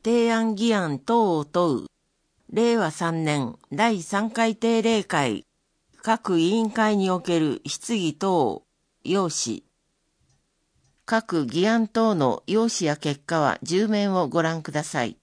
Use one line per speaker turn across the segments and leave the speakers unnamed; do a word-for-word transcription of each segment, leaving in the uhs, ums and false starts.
提案議案等を問う。れいわさんねんだいさんかい定例会、各委員会における質疑等、要旨。各議案等の要旨や結果はじゅう面をご覧ください。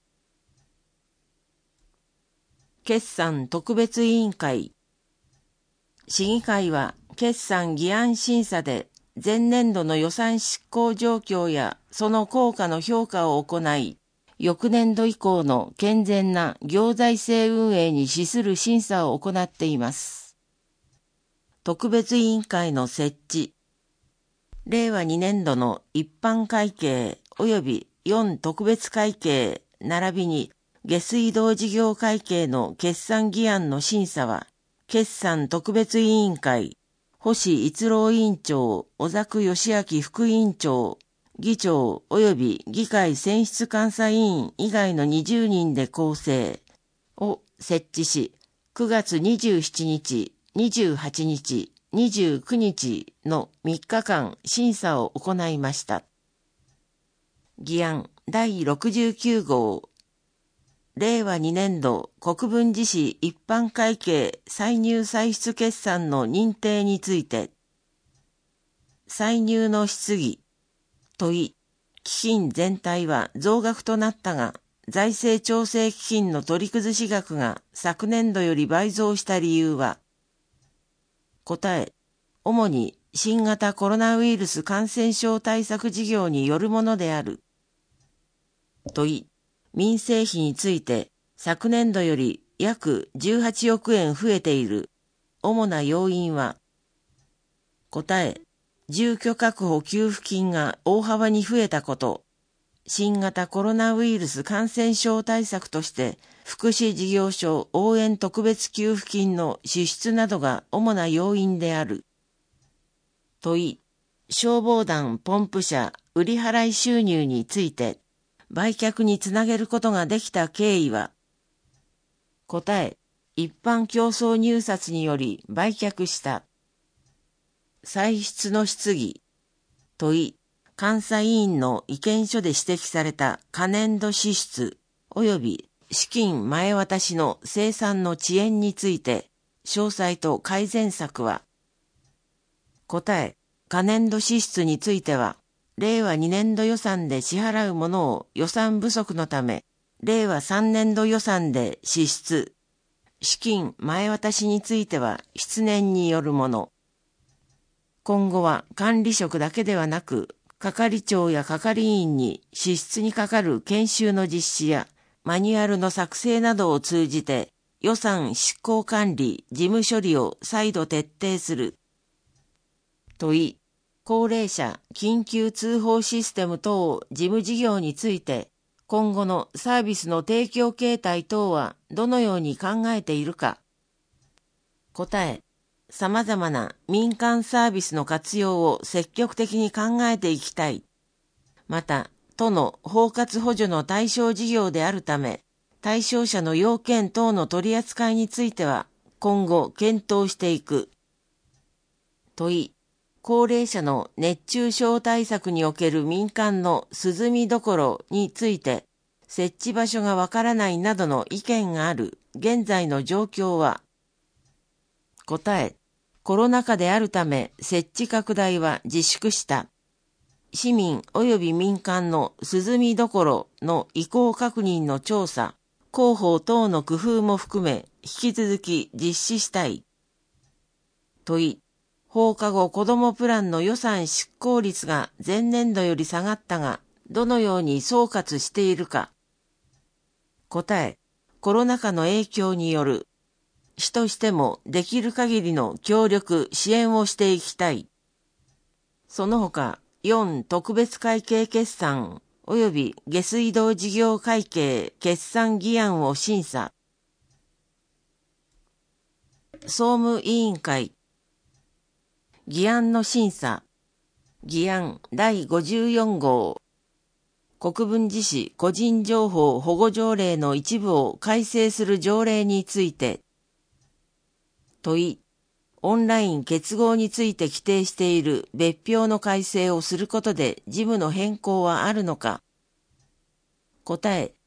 決算特別委員会。市議会は決算議案審査で前年度の予算執行状況やその効果の評価を行い、翌年度以降の健全な行財政運営に資する審査を行っています。特別委員会の設置。れいわにねん度の一般会計及びよん特別会計並びに下水道事業会計の決算議案の審査は、決算特別委員会、星一郎委員長、小作義明副委員長、議長及び議会選出監査委員以外のにじゅうにんで構成を設置し、くがつにじゅうしちにち、にじゅうはちにち、にじゅうくにちのみっかかん審査を行いました。議案だいろくじゅうきゅう号。れいわにねん度国分寺市一般会計歳入歳出決算の認定について、歳入の質疑、問い、基金全体は増額となったが、財政調整基金の取り崩し額が昨年度より倍増した理由は、答え、主に新型コロナウイルス感染症対策事業によるものである。問い、民生費について昨年度より約じゅうはちおくえん増えている。主な要因は、答え、住居確保給付金が大幅に増えたこと、新型コロナウイルス感染症対策として福祉事業所応援特別給付金の支出などが主な要因である。問い、消防団ポンプ車売払い収入について売却につなげることができた経緯は、答え、一般競争入札により売却した。歳出の質疑、問い、監査委員の意見書で指摘された可年度支出及び資金前渡しの生産の遅延について詳細と改善策は、答え、可年度支出については、れいわにねん度予算で支払うものを予算不足のため、れいわさんねん度予算で支出、資金前渡しについては失念によるもの。今後は管理職だけではなく、係長や係員に支出にかかる研修の実施やマニュアルの作成などを通じて予算執行管理、事務処理を再度徹底する。問い、高齢者緊急通報システム等事務事業について今後のサービスの提供形態等はどのように考えているか。答え、様々な民間サービスの活用を積極的に考えていきたい。また、都の包括補助の対象事業であるため、対象者の要件等の取り扱いについては今後検討していく。問い、高齢者の熱中症対策における民間の涼みどころについて、設置場所がわからないなどの意見がある現在の状況は、答え、コロナ禍であるため設置拡大は自粛した。市民及び民間の涼みどころの意向確認の調査、広報等の工夫も含め引き続き実施したい。問い、放課後子どもプランの予算執行率が前年度より下がったが、どのように総括しているか。答え、コロナ禍の影響による。市としてもできる限りの協力、支援をしていきたい。その他、よん特別会計決算及び下水道事業会計決算議案を審査。総務委員会。議案の審査。議案だいごじゅうよん号。国分寺市個人情報保護条例の一部を改正する条例について。問い、オンライン結合について規定している別表の改正をすることで事務の変更はあるのか。答え、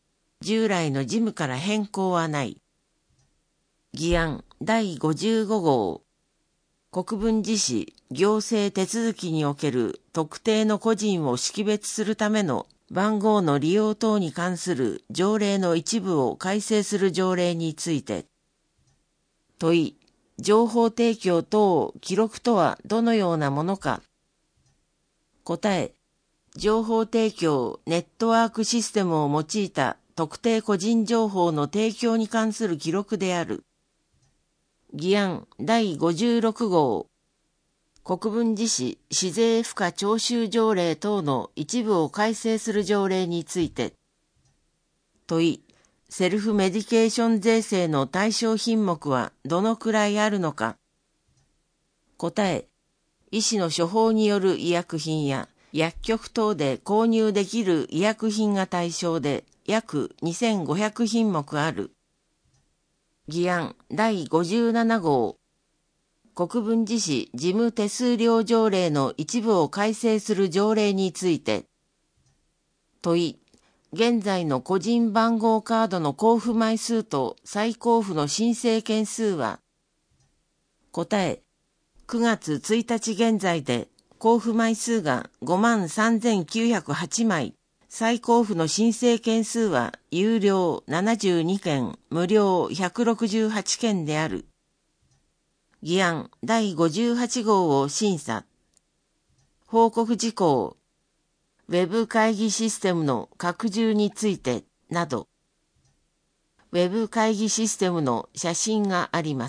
従来の事務から変更はない。議案だいごじゅうご号。国分寺市行政手続きにおける特定の個人を識別するための番号の利用等に関する条例の一部を改正する条例について。問い、情報提供等記録とはどのようなものか。答え、情報提供ネットワークシステムを用いた特定個人情報の提供に関する記録である。議案だいごじゅうろく号。国分寺市市税賦課徴収条例等の一部を改正する条例について。問い、セルフメディケーション税制の対象品目はどのくらいあるのか。答え、医師の処方による医薬品や薬局等で購入できる医薬品が対象で約にせんごひゃく品目ある。議案だいごじゅうなな号。国分寺市事務手数料条例の一部を改正する条例について。問い、現在の個人番号カードの交付枚数と再交付の申請件数は。答え、くがつついたち現在で交付枚数が ごまんさんぜんきゅうひゃくはち 枚、再交付の申請件数は有料ななじゅうに件、無料ひゃくろくじゅうはち件である。議案だいごじゅうはち号を審査。報告事項、ウェブ会議システムの拡充についてなど。ウェブ会議システムの写真があります。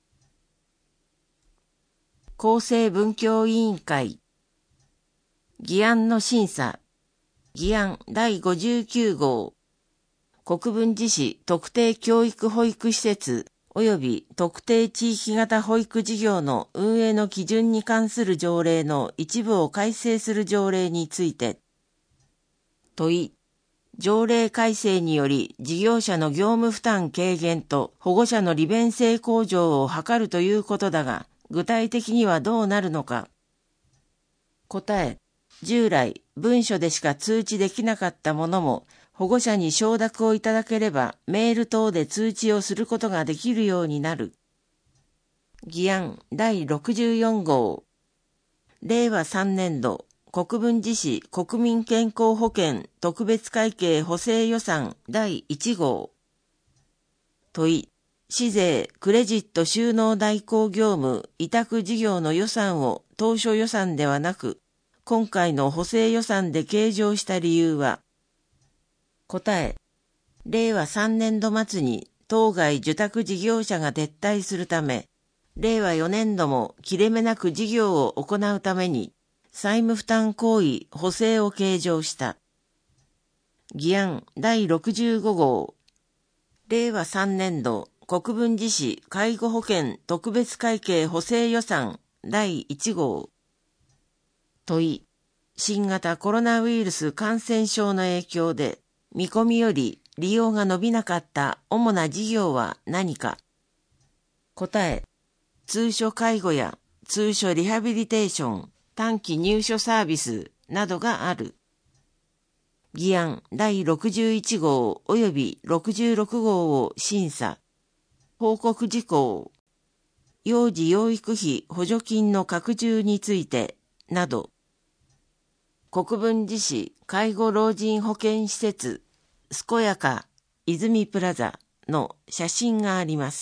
厚生文教委員会。議案の審査。議案だいごじゅうきゅう号。国分寺市特定教育保育施設及び特定地域型保育事業の運営の基準に関する条例の一部を改正する条例について。問い、条例改正により事業者の業務負担軽減と保護者の利便性向上を図るということだが、具体的にはどうなるのか。答え、従来文書でしか通知できなかったものも保護者に承諾をいただければメール等で通知をすることができるようになる。議案だいろくじゅうよん号。れいわさん年度国分寺市国民健康保険特別会計補正予算だいいち号。問い、市税クレジット収納代行業務委託事業の予算を当初予算ではなく今回の補正予算で計上した理由は。答え、れいわさん年度末に当該受託事業者が撤退するため、れいわよ年度も切れ目なく事業を行うために、債務負担行為補正を計上した。議案だいろくじゅうご号。れいわさん年度国分寺市介護保険特別会計補正予算だいいち号。問い、新型コロナウイルス感染症の影響で見込みより利用が伸びなかった主な事業は何か。答え、通所介護や通所リハビリテーション、短期入所サービスなどがある。議案だいろくじゅういち号およびろくじゅうろく号を審査。報告事項、幼児養育費補助金の拡充についてなど。国分寺市介護老人保健施設健やか泉プラザの写真があります。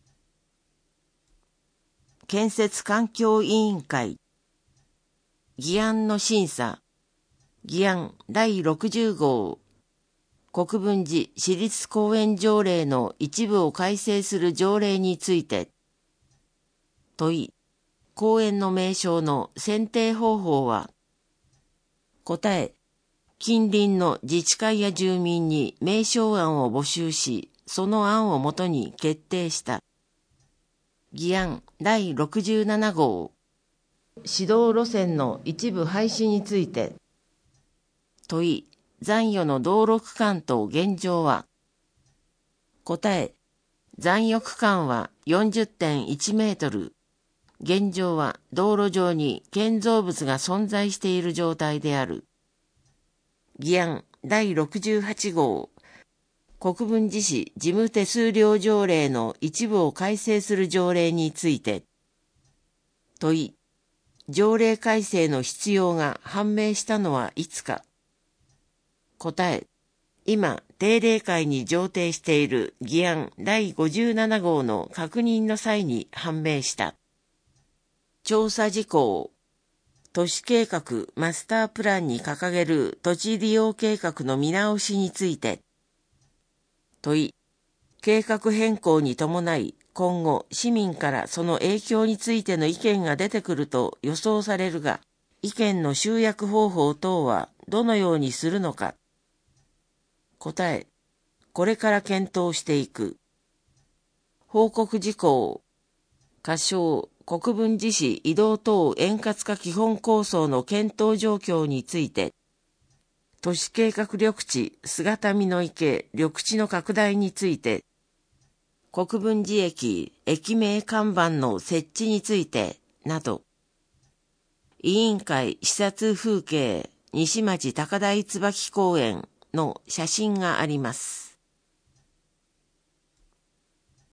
建設環境委員会。議案の審査。議案だいろくじゅう号。国分寺市立公園条例の一部を改正する条例について。問い、公園の名称の選定方法は。答え、近隣の自治会や住民に名称案を募集し、その案をもとに決定した。議案だいろくじゅうなな号。指導路線の一部廃止について。問い、残余の道路区間と現状は。答え、残余区間は よんじゅってんいちメートル。現状は道路上に建造物が存在している状態である。議案だいろくじゅうはち号。 国分寺市事務手数料条例の一部を改正する条例について、問い、条例改正の必要が判明したのはいつか。答え、今、定例会に上呈している議案だいごじゅうなな号の確認の際に判明した。調査事項。都市計画マスタープランに掲げる土地利用計画の見直しについて。問い、計画変更に伴い今後市民からその影響についての意見が出てくると予想されるが、意見の集約方法等はどのようにするのか。答え、これから検討していく。報告事項。仮称、国分寺市移動等円滑化基本構想の検討状況について、都市計画緑地姿見の池緑地の拡大について、国分寺駅駅名看板の設置についてなど、委員会視察風景西町高台椿公園の写真があります。